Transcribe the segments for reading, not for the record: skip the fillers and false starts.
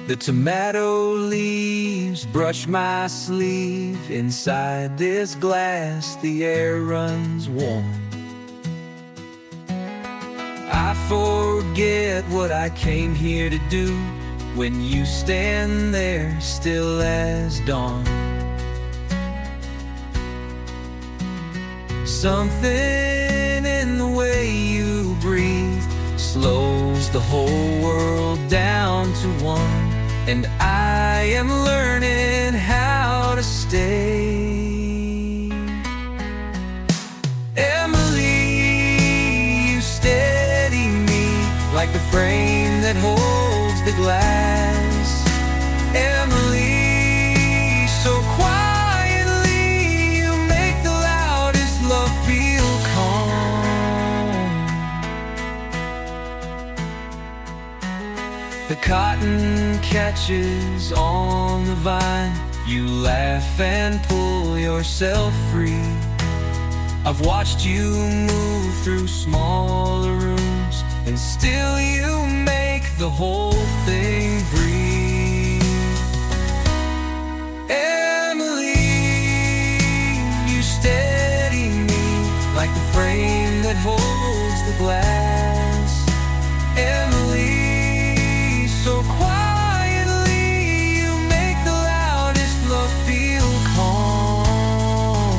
The tomato leaves brush my sleeve. Inside this glass, the air runs warm. I forget what I came here to do when you stand there still as dawn. Something in the way you breathe slows the whole world down to one, and I am learning how to stay. Emily, you steady me like the frame that holds the glass. Emily, so quietly you make the loudest love feel calm. The cotton catches on the vine. You laugh and pull yourself free. I've watched you move through smaller rooms, and still you make the whole thing breathe. Emily, you steady me like the frame that holds the glass. Emily, so quietly you make the loudest love feel calm.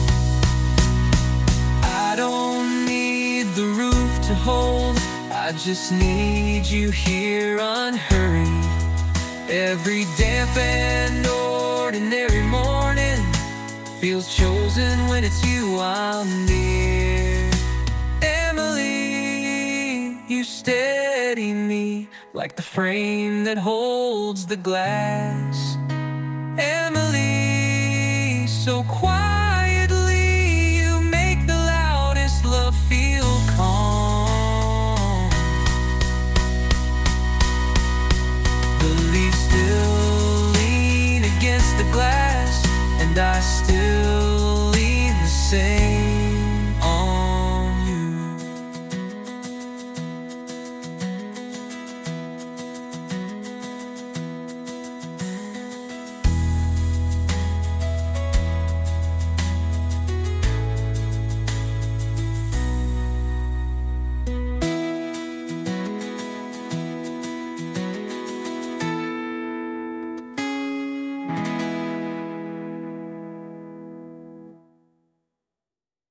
I don't need the roof to hold, I just need you here unhurried. Every damp and ordinary morning feels chosen when it's you I'm near. Emily, you steady me like the frame that holds the glass. Emily,